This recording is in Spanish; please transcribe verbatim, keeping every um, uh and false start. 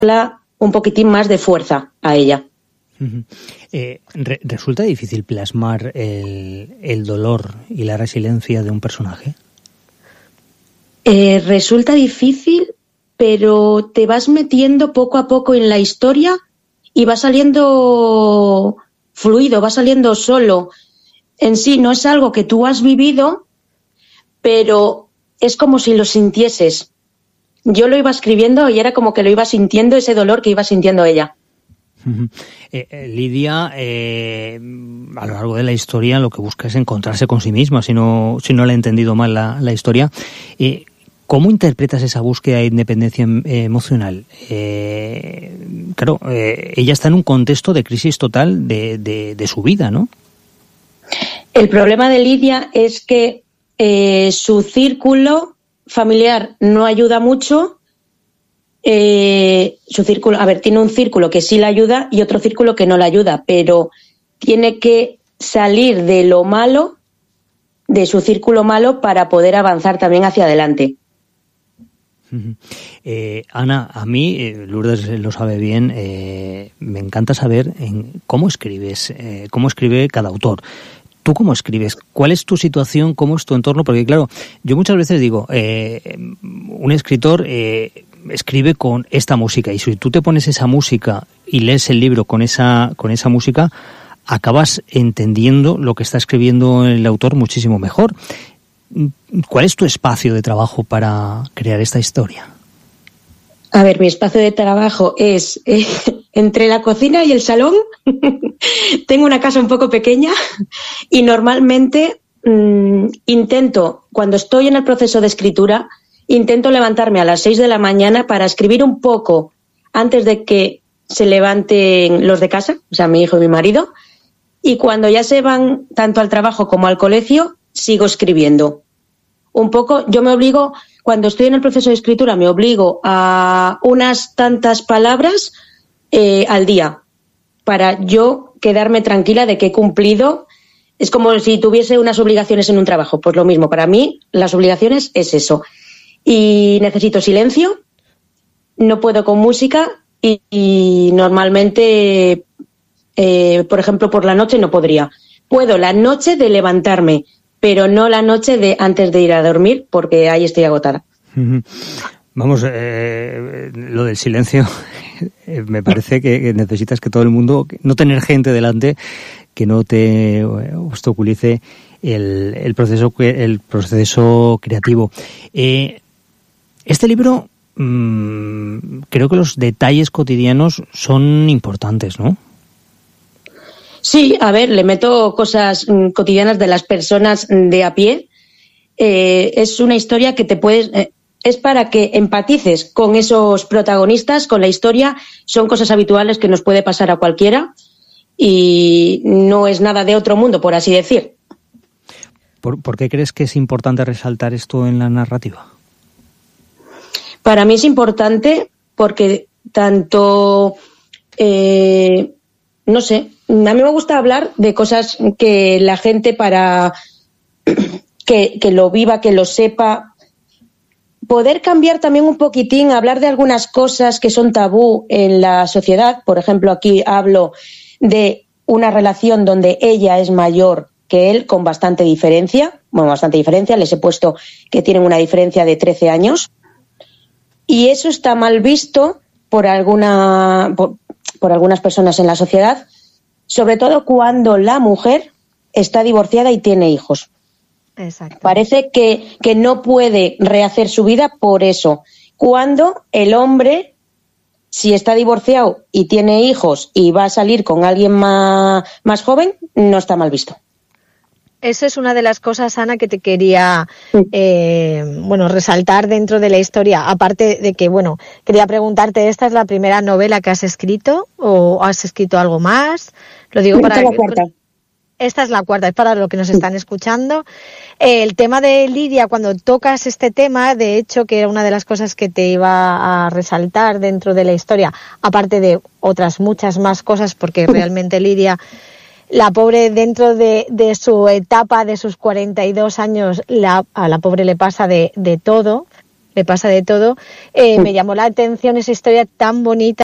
un poquitín más de fuerza a ella. Uh-huh. Eh, re- ¿Resulta difícil plasmar el, el dolor y la resiliencia de un personaje? Eh, resulta difícil, pero te vas metiendo poco a poco en la historia y va saliendo fluido, va saliendo solo. En sí no es algo que tú has vivido, pero es como si lo sintieses. Yo lo iba escribiendo y era como que lo iba sintiendo, ese dolor que iba sintiendo ella. Uh-huh. Eh, eh, Lidia, eh, a lo largo de la historia lo que busca es encontrarse con sí misma, si no, si no le he entendido mal la, la historia. Eh, ¿Cómo interpretas esa búsqueda de independencia eh, emocional? Eh, claro, eh, ella está en un contexto de crisis total de, de, de su vida, ¿no? El problema de Lidia es que eh, su círculo familiar no ayuda mucho. Eh, su círculo, a ver, tiene un círculo que sí la ayuda y otro círculo que no la ayuda, pero tiene que salir de lo malo, de su círculo malo, para poder avanzar también hacia adelante. Eh, Ana, a mí, eh, Lourdes lo sabe bien, eh, me encanta saber en cómo escribes, eh, cómo escribe cada autor. ¿Tú cómo escribes? ¿Cuál es tu situación? ¿Cómo es tu entorno? Porque claro, yo muchas veces digo, eh, un escritor eh, escribe con esta música, y si tú te pones esa música y lees el libro con esa, con esa música, acabas entendiendo lo que está escribiendo el autor muchísimo mejor. ¿Cuál es tu espacio de trabajo para crear esta historia? A ver, mi espacio de trabajo es eh, entre la cocina y el salón. Tengo una casa un poco pequeña y normalmente mmm, intento, cuando estoy en el proceso de escritura, intento levantarme a las seis de la mañana para escribir un poco antes de que se levanten los de casa, o sea, mi hijo y mi marido, y cuando ya se van tanto al trabajo como al colegio, sigo escribiendo. Un poco, yo me obligo, cuando estoy en el proceso de escritura, me obligo a unas tantas palabras eh, al día, para yo quedarme tranquila de que he cumplido. Es como si tuviese unas obligaciones en un trabajo, pues lo mismo, para mí las obligaciones es eso. Y necesito silencio, no puedo con música y, y normalmente, eh, por ejemplo, por la noche no podría. Puedo la noche de levantarme, pero no la noche de antes de ir a dormir, porque ahí estoy agotada. Vamos, eh, lo del silencio, me parece que necesitas que todo el mundo, no tener gente delante que no te obstaculice el, el proceso el proceso creativo. Eh, este libro, mmm, creo que los detalles cotidianos son importantes, ¿no? Sí, a ver, le meto cosas mm, cotidianas de las personas de a pie. Eh, es una historia que te puedes... Eh, es para que empatices con esos protagonistas, con la historia. Son cosas habituales que nos puede pasar a cualquiera y no es nada de otro mundo, por así decir. ¿Por, ¿por qué crees que es importante resaltar esto en la narrativa? Para mí es importante porque tanto... Eh, no sé... A mí me gusta hablar de cosas que la gente para que, que lo viva, que lo sepa. Poder cambiar también un poquitín, hablar de algunas cosas que son tabú en la sociedad. Por ejemplo, aquí hablo de una relación donde ella es mayor que él con bastante diferencia. Bueno, bastante diferencia. Les he puesto que tienen una diferencia de trece años. Y eso está mal visto por, alguna, por, por algunas personas en la sociedad. Sobre todo cuando la mujer está divorciada y tiene hijos. Exacto. Parece que, que no puede rehacer su vida por eso. Cuando el hombre, si está divorciado y tiene hijos y va a salir con alguien más, más joven, no está mal visto. Esa es una de las cosas, Ana, que te quería eh, bueno, resaltar dentro de la historia. Aparte de que, bueno, quería preguntarte, ¿esta es la primera novela que has escrito o has escrito algo más? Lo digo para... Esta es la cuarta. Esta es la cuarta, es para los que nos están escuchando. El tema de Lidia, cuando tocas este tema, de hecho, que era una de las cosas que te iba a resaltar dentro de la historia, aparte de otras muchas más cosas, porque realmente Lidia... La pobre, dentro de, de su etapa, de sus cuarenta y dos años, la, a la pobre le pasa de, de todo. le pasa de todo. Eh, me llamó la atención esa historia tan bonita